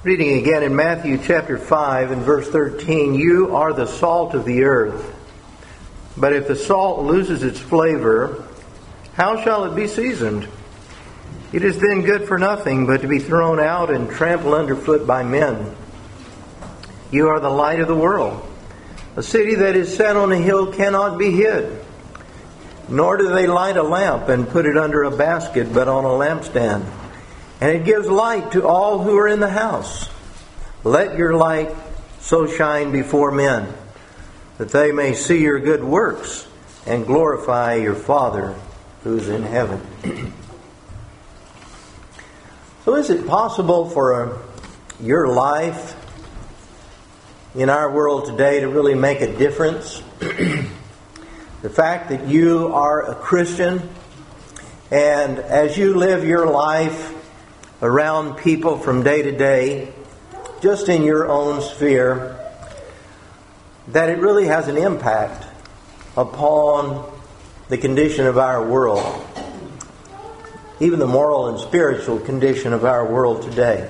Reading again in Matthew chapter 5 and verse 13, "You are the salt of the earth. But if the salt loses its flavor, how shall it be seasoned? It is then good for nothing but to be thrown out and trampled underfoot by men. You are the light of the world. A city that is set on a hill cannot be hid. Nor do they light a lamp and put it under a basket, but on a lampstand. And it gives light to all who are in the house. Let your light so shine before men, that they may see your good works and glorify your Father who's in heaven." So is it possible for your life in our world today to really make a difference? The fact that you are a Christian, and as you live your life around people from day to day, just in your own sphere, that it really has an impact upon the condition of our world, even the moral and spiritual condition of our world today.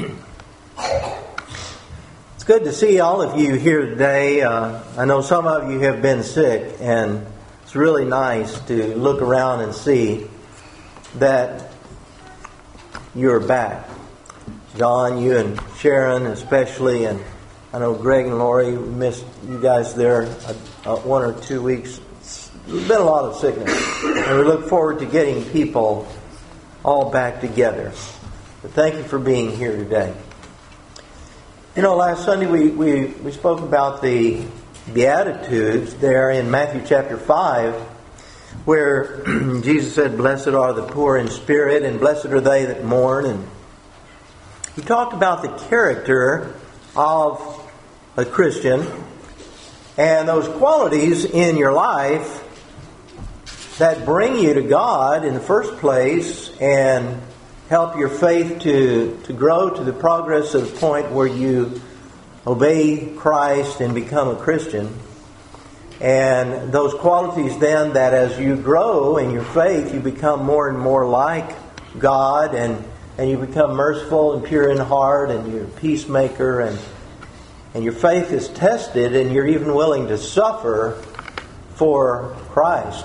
It's good to see all of you here today. I know some of you have been sick, and it's really nice to look around and see that you're back. John, you and Sharon especially, and I know Greg and Lori, we missed you guys there 1 or 2 weeks. There's been a lot of sickness, and we look forward to getting people all back together. But thank you for being here today. You know, last Sunday we spoke about the Beatitudes there in Matthew chapter 5, where Jesus said, "Blessed are the poor in spirit, and blessed are they that mourn." And he talked about the character of a Christian and those qualities in your life that bring you to God in the first place and help your faith to grow to the progress of the point where you obey Christ and become a Christian. And those qualities then, that as you grow in your faith, you become more and more like God, and you become merciful and pure in heart, and you're a peacemaker, and your faith is tested, and you're even willing to suffer for Christ.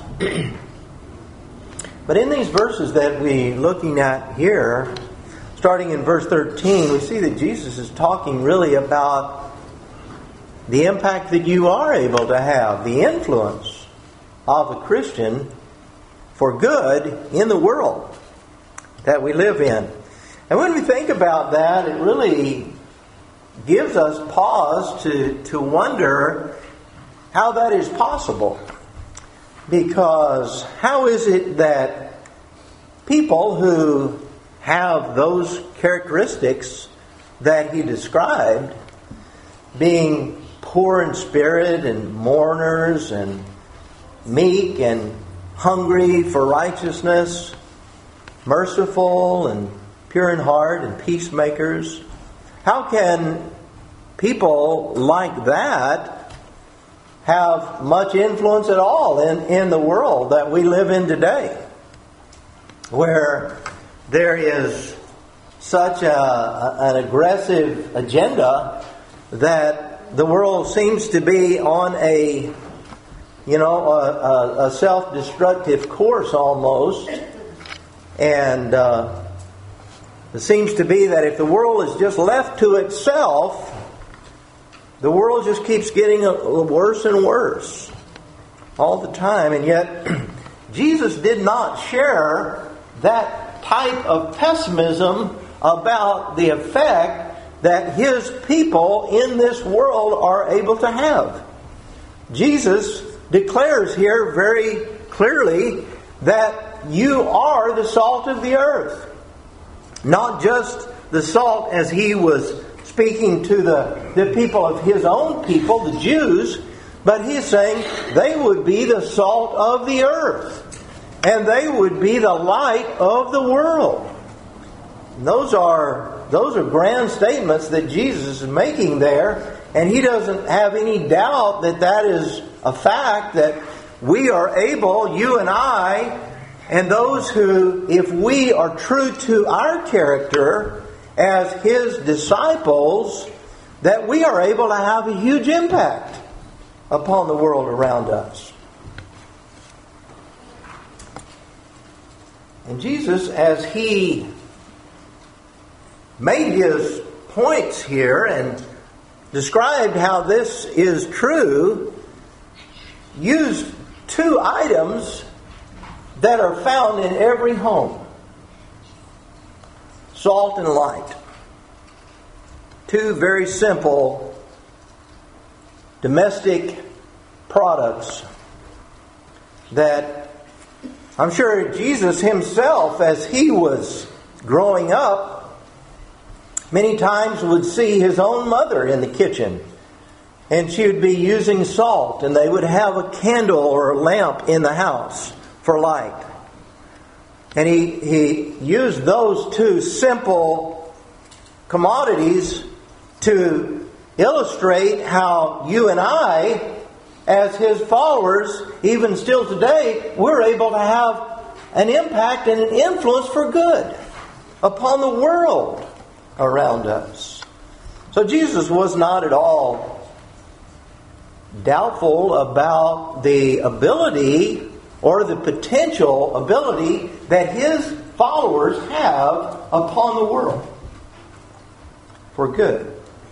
But in these verses that we're looking at here, starting in verse 13, we see that Jesus is talking really about the impact that you are able to have, the influence of a Christian for good in the world that we live in. And when we think about that, it really gives us pause to wonder how that is possible. Because how is it that people who have those characteristics that he described, being poor in spirit and mourners and meek and hungry for righteousness, merciful and pure in heart and peacemakers, how can people like that have much influence at all in the world that we live in today, where there is such an aggressive agenda that the world seems to be on a self-destructive course almost, and it seems to be that if the world is just left to itself, the world just keeps getting worse and worse all the time. And yet, Jesus did not share that type of pessimism about the effect that his people in this world are able to have. Jesus declares here very clearly that you are the salt of the earth. Not just the salt as he was speaking to the people of his own people, the Jews, but he's saying they would be the salt of the earth, and they would be the light of the world. And those are grand statements that Jesus is making there, and he doesn't have any doubt that that is a fact, that we are able, you and I, and those who, if we are true to our character as His disciples, that we are able to have a huge impact upon the world around us. And Jesus, as He made His points here and described how this is true, used two items that are found in every home. Salt and light. Two very simple domestic products that I'm sure Jesus Himself, as He was growing up, many times would see His own mother in the kitchen. And she would be using salt, and they would have a candle or a lamp in the house for light. And he used those two simple commodities to illustrate how you and I, as His followers, even still today, we're able to have an impact and an influence for good upon the world around us. So Jesus was not at all doubtful about the ability or the potential ability that His followers have upon the world for good.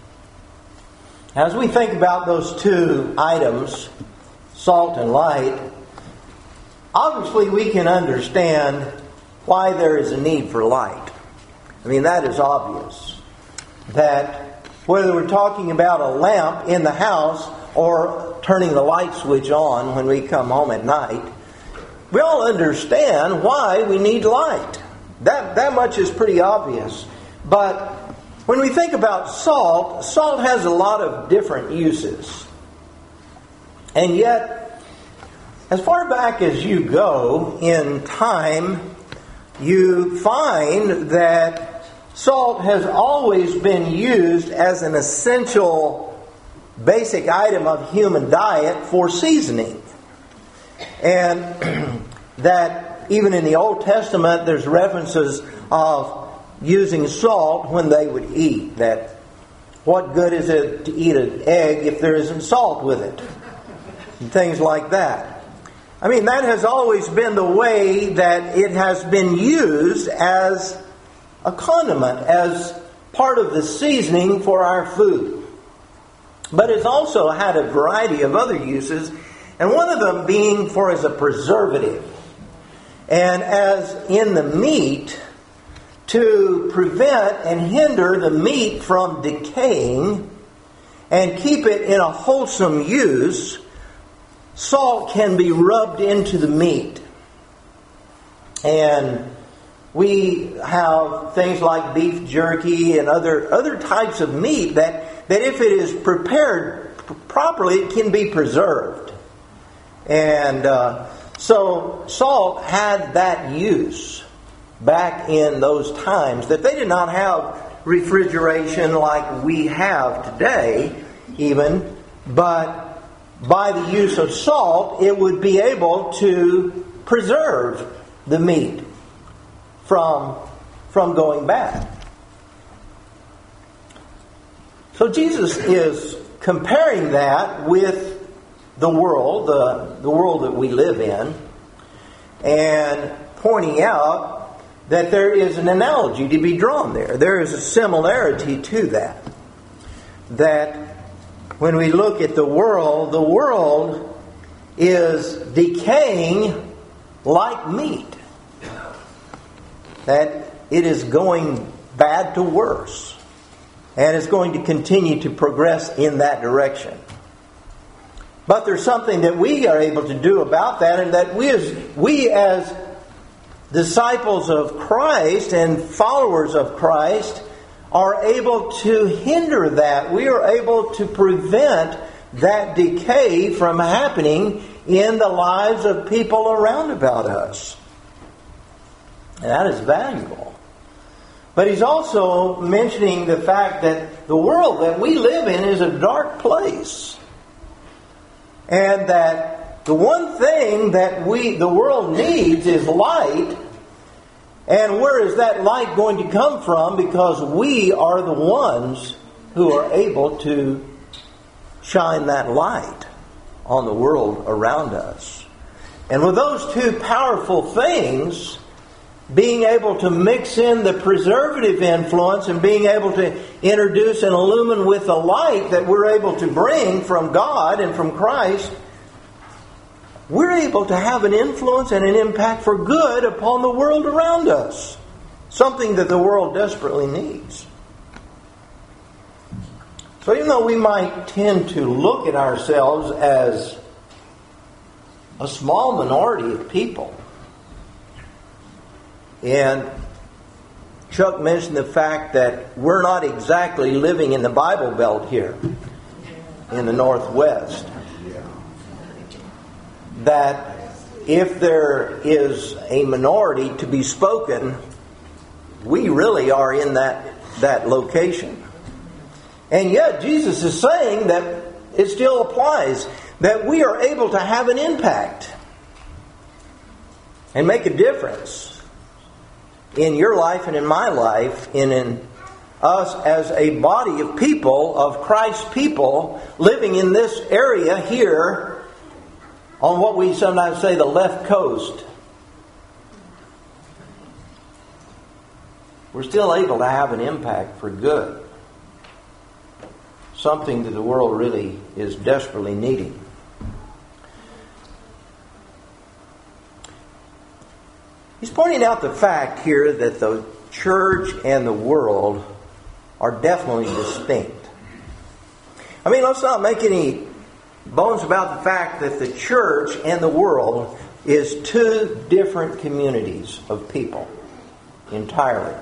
As we think about those two items, salt and light, obviously we can understand why there is a need for light. I mean, that is obvious. That whether we're talking about a lamp in the house or turning the light switch on when we come home at night, we all understand why we need light. That much is pretty obvious. But when we think about salt, salt has a lot of different uses. And yet, as far back as you go in time, you find that salt has always been used as an essential basic item of human diet for seasoning. And that even in the Old Testament there's references of using salt when they would eat. That what good is it to eat an egg if there isn't salt with it? And things like that. I mean, that has always been the way that it has been used as a condiment, as part of the seasoning for our food. But it's also had a variety of other uses, and one of them being for as a preservative. And as in the meat, to prevent and hinder the meat from decaying and keep it in a wholesome use, salt can be rubbed into the meat. And we have things like beef jerky and other types of meat that if it is prepared properly, it can be preserved. And so salt had that use back in those times, that they did not have refrigeration like we have today even, but by the use of salt, it would be able to preserve the meat from going bad. So Jesus is comparing that with the world that we live in, and pointing out that there is an analogy to be drawn there. There is a similarity to that. That when we look at the world is decaying like meat. That it is going bad to worse. And it's going to continue to progress in that direction. But there's something that we are able to do about that, and that we as disciples of Christ and followers of Christ are able to hinder that. We are able to prevent that decay from happening in the lives of people around about us. And that is valuable. But he's also mentioning the fact that the world that we live in is a dark place. And that the one thing that the world needs is light. And where is that light going to come from? Because we are the ones who are able to shine that light on the world around us. And with those two powerful things, being able to mix in the preservative influence and being able to introduce and illumine with the light that we're able to bring from God and from Christ, we're able to have an influence and an impact for good upon the world around us. Something that the world desperately needs. So even though we might tend to look at ourselves as a small minority of people, and Chuck mentioned the fact that we're not exactly living in the Bible Belt here in the Northwest, that if there is a minority to be spoken, we really are in that location. And yet Jesus is saying that it still applies, that we are able to have an impact and make a difference in your life and in my life, and in us as a body of people, of Christ's people, living in this area here on what we sometimes say the left coast. We're still able to have an impact for good. Something that the world really is desperately needing. He's pointing out the fact here that the church and the world are definitely distinct. I mean, let's not make any bones about the fact that the church and the world is two different communities of people entirely.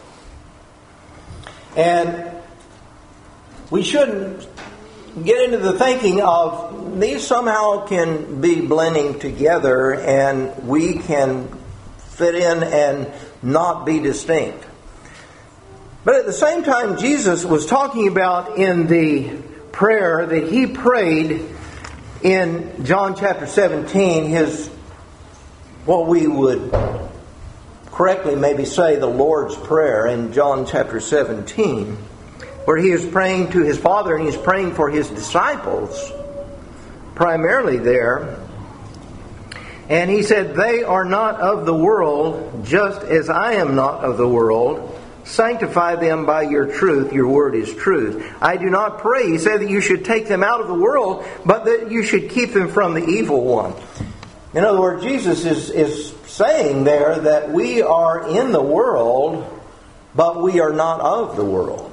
And we shouldn't get into the thinking of these somehow can be blending together and we can fit in and not be distinct. But at the same time, Jesus was talking about in the prayer that he prayed in John chapter 17, his, what we would correctly maybe say the Lord's Prayer in John chapter 17, where he is praying to his Father and he's praying for his disciples, primarily there. And he said, "They are not of the world, just as I am not of the world. Sanctify them by your truth. Your word is truth. I do not pray," he said, "that you should take them out of the world, but that you should keep them from the evil one." In other words, Jesus is saying there that we are in the world, but we are not of the world.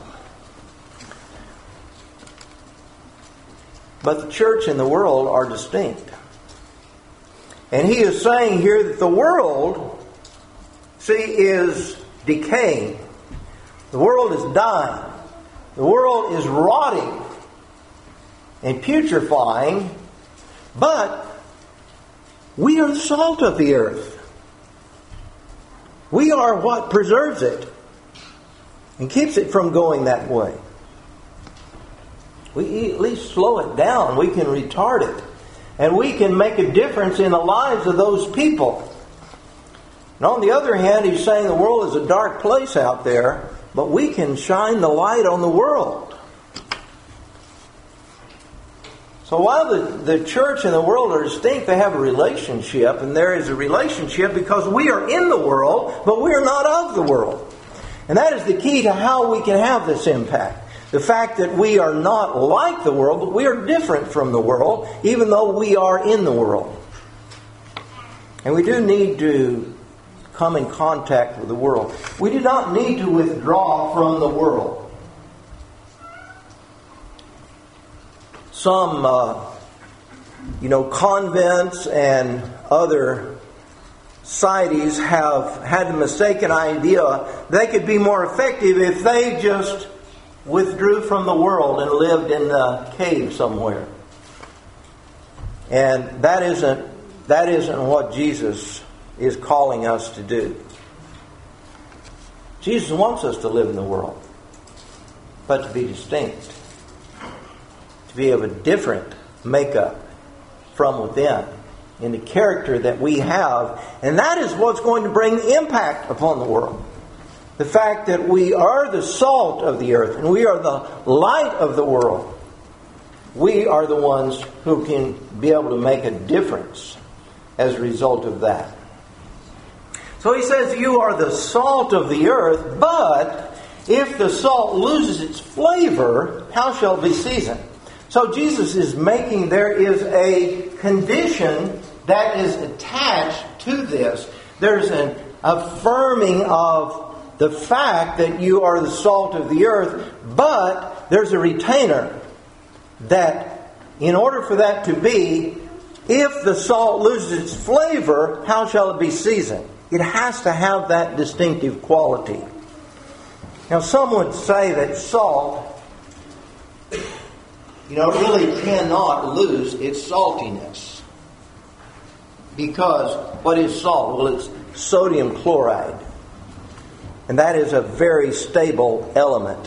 But the church and the world are distinct. And he is saying here that the world, see, is decaying. The world is dying. The world is rotting and putrefying. But we are the salt of the earth. We are what preserves it and keeps it from going that way. We at least slow it down. We can retard it. And we can make a difference in the lives of those people. And on the other hand, he's saying the world is a dark place out there, but we can shine the light on the world. So while the church and the world are distinct, they have a relationship, and there is a relationship because we are in the world, but we are not of the world. And that is the key to how we can have this impact. The fact that we are not like the world, but we are different from the world, even though we are in the world. And we do need to come in contact with the world. We do not need to withdraw from the world. Some, convents and other societies have had the mistaken idea they could be more effective if they just withdrew from the world and lived in a cave somewhere. And that isn't what Jesus is calling us to do. Jesus wants us to live in the world, but to be distinct, to be of a different makeup from within, in the character that we have. And that is what's going to bring impact upon the world. The fact that we are the salt of the earth and we are the light of the world. We are the ones who can be able to make a difference as a result of that. So he says, you are the salt of the earth, but if the salt loses its flavor, how shall it be seasoned? So Jesus is making, there is a condition that is attached to this. There's an affirming of the fact that you are the salt of the earth, but there's a retainer that in order for that to be, if the salt loses its flavor, how shall it be seasoned? It has to have that distinctive quality. Now some would say that salt, really cannot lose its saltiness. Because what is salt? Well, it's sodium chloride. And that is a very stable element.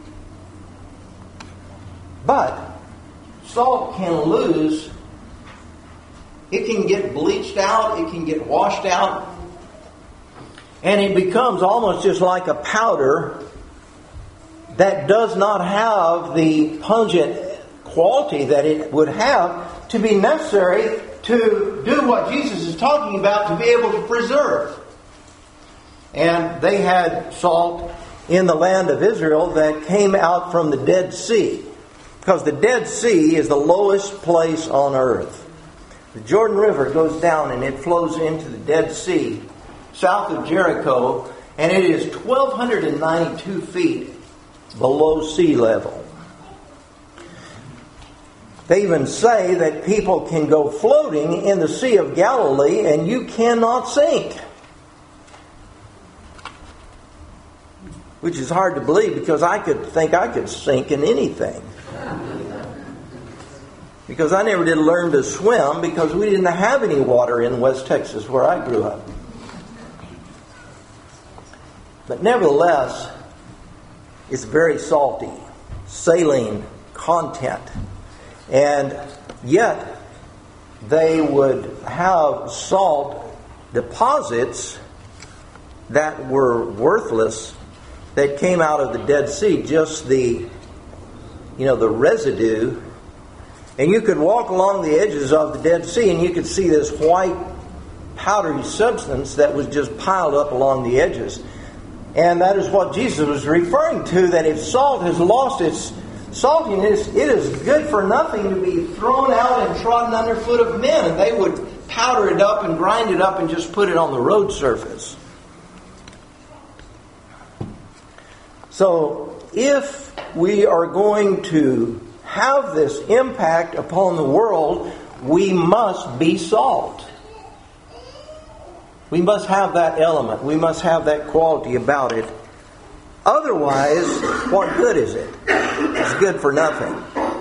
But salt can lose, it can get bleached out, it can get washed out, and it becomes almost just like a powder that does not have the pungent quality that it would have to be necessary to do what Jesus is talking about, to be able to preserve. And they had salt in the land of Israel that came out from the Dead Sea. Because the Dead Sea is the lowest place on earth. The Jordan River goes down and it flows into the Dead Sea south of Jericho, and it is 1,292 feet below sea level. They even say that people can go floating in the Sea of Galilee and you cannot sink. Which is hard to believe, because I could sink in anything. Because I never did learn to swim, because we didn't have any water in West Texas where I grew up. But nevertheless, it's very salty, saline content. And yet, they would have salt deposits that were worthless that came out of the Dead Sea, just the residue. And you could walk along the edges of the Dead Sea and you could see this white powdery substance that was just piled up along the edges. And that is what Jesus was referring to, that if salt has lost its saltiness, it is good for nothing to be thrown out and trodden underfoot of men. And they would powder it up and grind it up and just put it on the road surface. So if we are going to have this impact upon the world, we must be salt. We must have that element. We must have that quality about it. Otherwise, what good is it? It's good for nothing.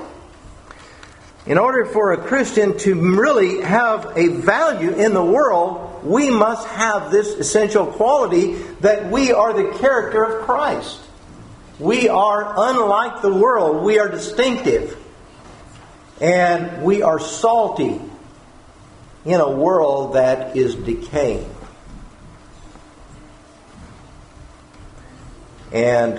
In order for a Christian to really have a value in the world, we must have this essential quality that we are the character of Christ. We are unlike the world. We are distinctive. And we are salty in a world that is decaying. And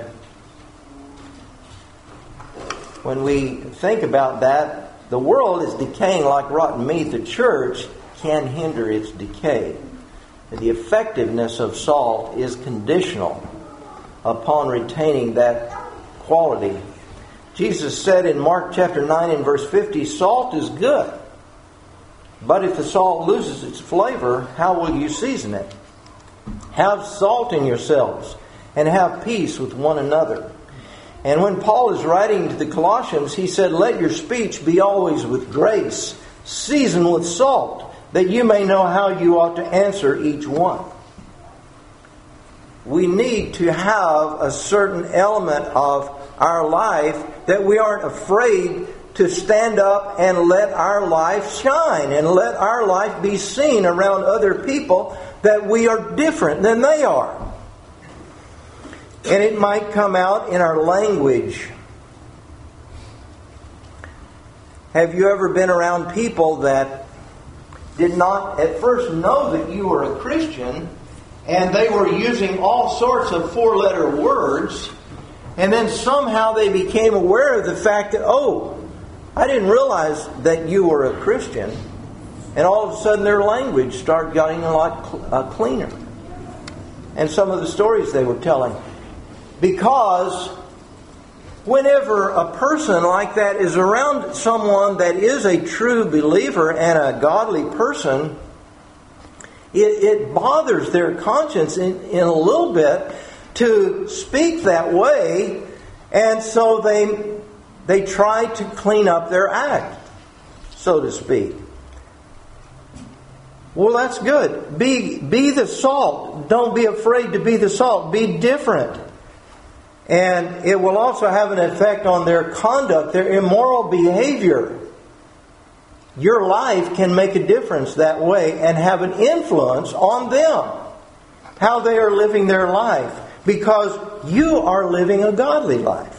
when we think about that, the world is decaying like rotten meat. The church can hinder its decay. The effectiveness of salt is conditional upon retaining that quality. Jesus said in Mark chapter 9 and verse 50, salt is good, but if the salt loses its flavor, how will you season it? Have salt in yourselves and have peace with one another. And when Paul is writing to the Colossians, he said, let your speech be always with grace, seasoned with salt, that you may know how you ought to answer each one. We need to have a certain element of our life that we aren't afraid to stand up and let our life shine and let our life be seen around other people, that we are different than they are. And it might come out in our language. Have you ever been around people that did not at first know that you were a Christian, and they were using all sorts of four-letter words, and then somehow they became aware of the fact that, oh, I didn't realize that you were a Christian, and all of a sudden their language started getting a lot cleaner. And some of the stories they were telling. Because whenever a person like that is around someone that is a true believer and a godly person, it bothers their conscience in a little bit to speak that way, and so they try to clean up their act, so to speak. Well, that's good. Be the salt. Don't be afraid to be the salt. Be different. And it will also have an effect on their conduct, their immoral behavior. Your life can make a difference that way and have an influence on them, how they are living their life, because you are living a godly life.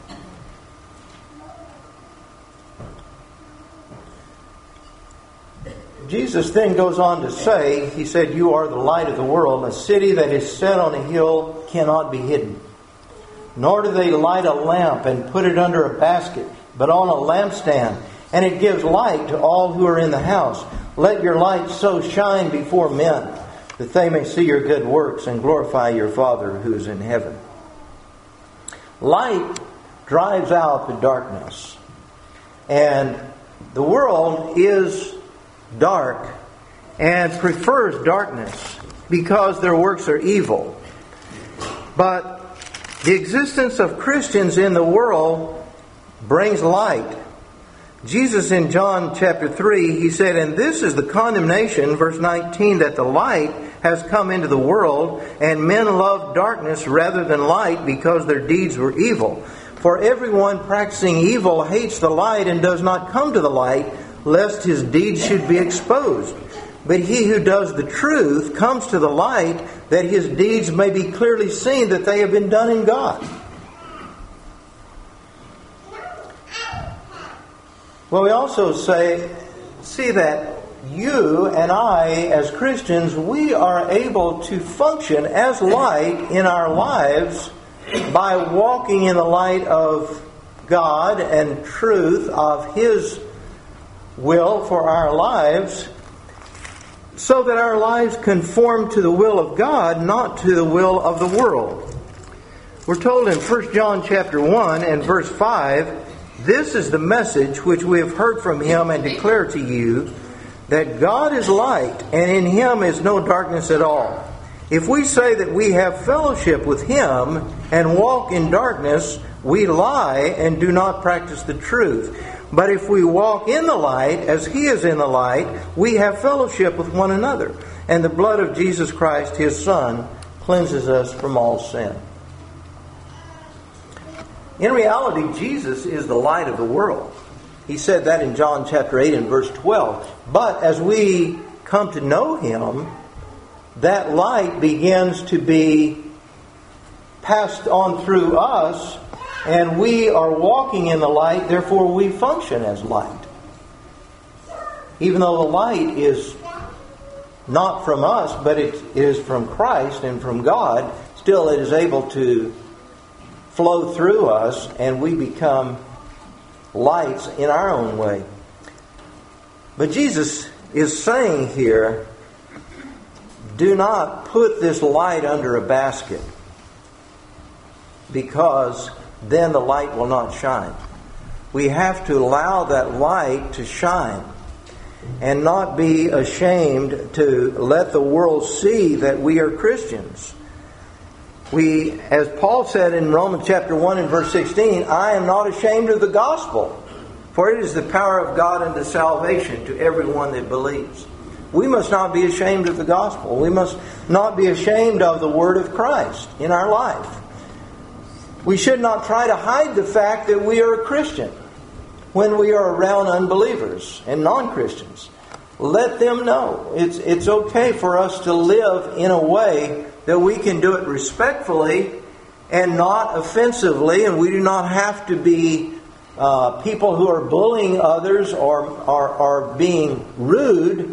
Jesus then goes on to say, He said, you are the light of the world. A city that is set on a hill cannot be hidden. Nor do they light a lamp and put it under a basket, but on a lampstand, and it gives light to all who are in the house. Let your light so shine before men, that they may see your good works and glorify your Father who is in heaven. Light drives out the darkness. And the world is dark and prefers darkness because their works are evil. But the existence of Christians in the world brings light. Jesus in John chapter 3, He said, and this is the condemnation, verse 19, that the light has come into the world, and men loved darkness rather than light because their deeds were evil. For everyone practicing evil hates the light and does not come to the light, lest his deeds should be exposed. But he who does the truth comes to the light, that his deeds may be clearly seen that they have been done in God. Well, we also see that you and I, as Christians, we are able to function as light in our lives by walking in the light of God and truth of His will for our lives, so that our lives conform to the will of God, not to the will of the world. We're told in 1 John chapter 1 and verse 5, this is the message which we have heard from Him and declare to you, that God is light, and in Him is no darkness at all. If we say that we have fellowship with Him and walk in darkness, we lie and do not practice the truth. But if we walk in the light, as He is in the light, we have fellowship with one another. And the blood of Jesus Christ, His Son, cleanses us from all sin. In reality, Jesus is the light of the world. He said that in John chapter 8 and verse 12. But as we come to know Him, that light begins to be passed on through us, and we are walking in the light, therefore we function as light. Even though the light is not from us, but it is from Christ and from God, still it is able to flow through us, and we become lights in our own way. But Jesus is saying here, do not put this light under a basket, because then the light will not shine. We have to allow that light to shine and not be ashamed to let the world see that we are Christians. We, as Paul said in Romans chapter 1 and verse 16, I am not ashamed of the gospel, for it is the power of God unto salvation to everyone that believes. We must not be ashamed of the gospel. We must not be ashamed of the word of Christ in our life. We should not try to hide the fact that we are a Christian when we are around unbelievers and non-Christians. Let them know. It's okay for us to live in a way that we can do it respectfully and not offensively, and we do not have to be people who are bullying others or are being rude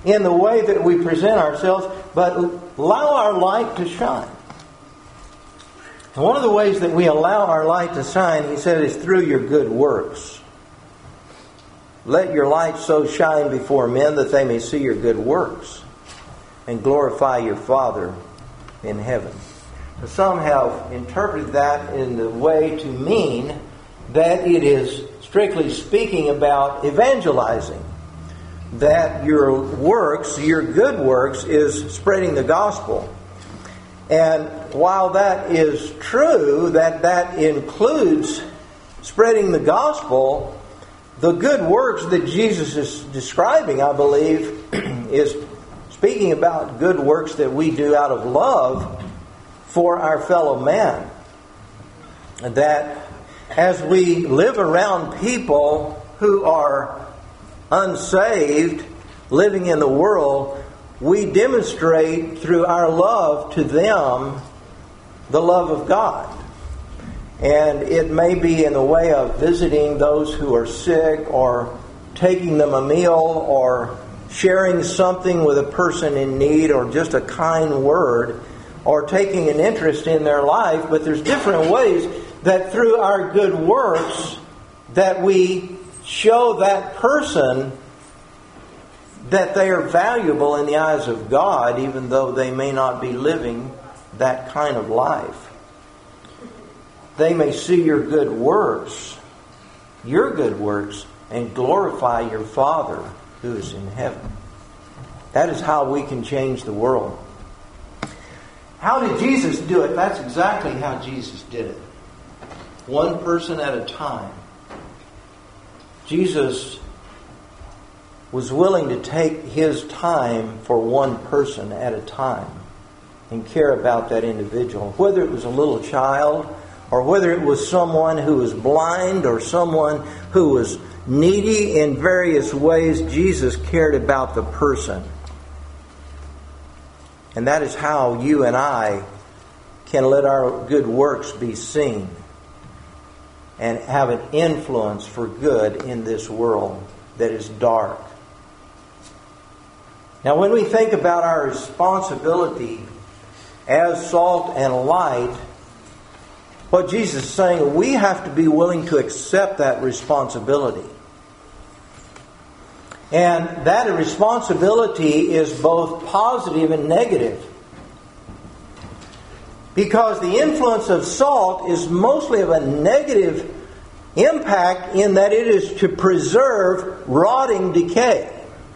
in the way that we present ourselves, but allow our light to shine. And one of the ways that we allow our light to shine, he said, is through your good works. Let your light so shine before men that they may see your good works and glorify your Father in heaven. Some have interpreted that in the way to mean that it is strictly speaking about evangelizing. That your works, your good works, is spreading the gospel. And while that is true, that includes spreading the gospel, the good works that Jesus is describing, I believe, is speaking about good works that we do out of love for our fellow man. That as we live around people who are unsaved, living in the world, we demonstrate through our love to them the love of God. And it may be in the way of visiting those who are sick, or taking them a meal, or sharing something with a person in need, or just a kind word, or taking an interest in their life. But there's different ways that through our good works that we show that person that they are valuable in the eyes of God, even though they may not be living that kind of life. They may see your good works, and glorify your Father who is in heaven. That is how we can change the world. How did Jesus do it? That's exactly how Jesus did it. One person at a time. Jesus was willing to take His time for one person at a time and care about that individual. Whether it was a little child, or whether it was someone who was blind, or someone who was needy in various ways, Jesus cared about the person. And that is how you and I can let our good works be seen and have an influence for good in this world that is dark. Now, when we think about our responsibility as salt and light, what Jesus is saying, we have to be willing to accept that responsibility. And that responsibility is both positive and negative. Because the influence of salt is mostly of a negative impact in that it is to preserve rotting decay.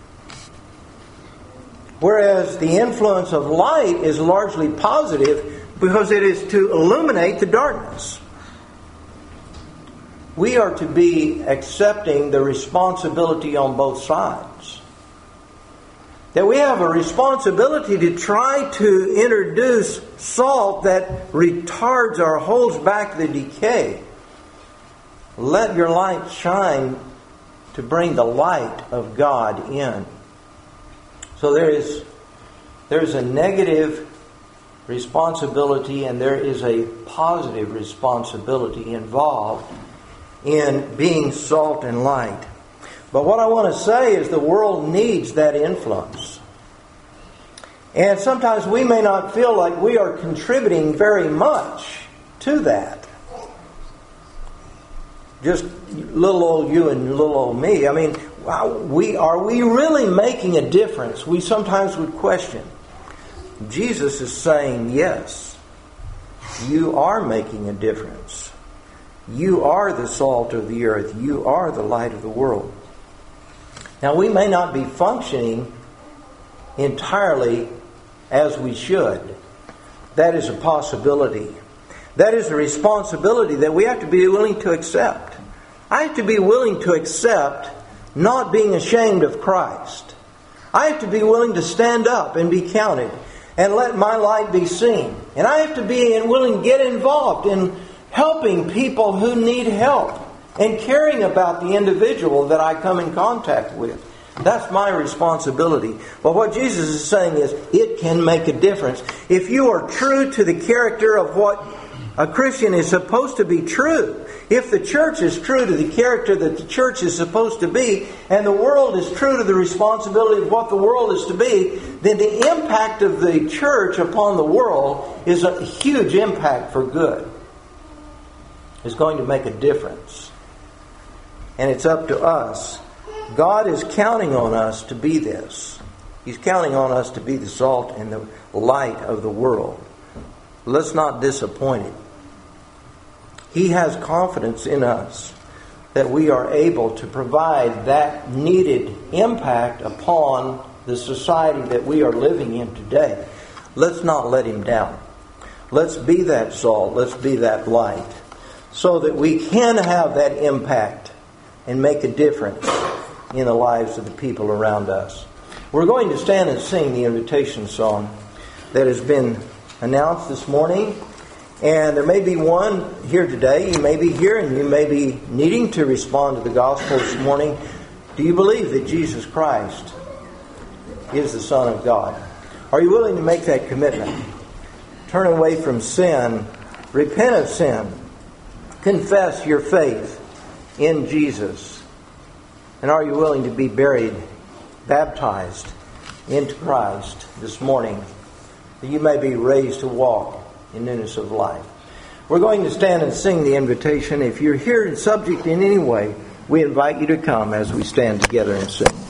Whereas the influence of light is largely positive because it is to illuminate the darkness. We are to be accepting the responsibility on both sides. That we have a responsibility to try to introduce salt that retards or holds back the decay. Let your light shine to bring the light of God in. So there is a negative responsibility and there is a positive responsibility involved in being salt and light. But what I want to say is the world needs that influence. And sometimes we may not feel like we are contributing very much to that. Just little old you and little old me. I mean, are we really making a difference? We sometimes would question. Jesus is saying, yes, you are making a difference. You are the salt of the earth. You are the light of the world. Now, we may not be functioning entirely as we should. That is a possibility. That is a responsibility that we have to be willing to accept. I have to be willing to accept not being ashamed of Christ. I have to be willing to stand up and be counted and let my light be seen. And I have to be willing to get involved in helping people who need help and caring about the individual that I come in contact with. That's my responsibility. But what Jesus is saying is, it can make a difference. If you are true to the character of what A Christian is supposed to be true. If the church is true to the character that the church is supposed to be, and the world is true to the responsibility of what the world is to be, then the impact of the church upon the world is a huge impact for good. It's going to make a difference. And it's up to us. God is counting on us to be this. He's counting on us to be the salt and the light of the world. Let's not disappoint Him. He has confidence in us that we are able to provide that needed impact upon the society that we are living in today. Let's not let Him down. Let's be that salt. Let's be that light, so that we can have that impact and make a difference in the lives of the people around us. We're going to stand and sing the invitation song that has been announced this morning. And there may be one here today. You may be here and you may be needing to respond to the gospel this morning. Do you believe that Jesus Christ is the Son of God? Are you willing to make that commitment? Turn away from sin. Repent of sin. Confess your faith in Jesus. And are you willing to be buried, baptized into Christ this morning, that you may be raised to walk in newness of life? We're going to stand and sing the invitation. If you're here and subject in any way, we invite you to come as we stand together and sing.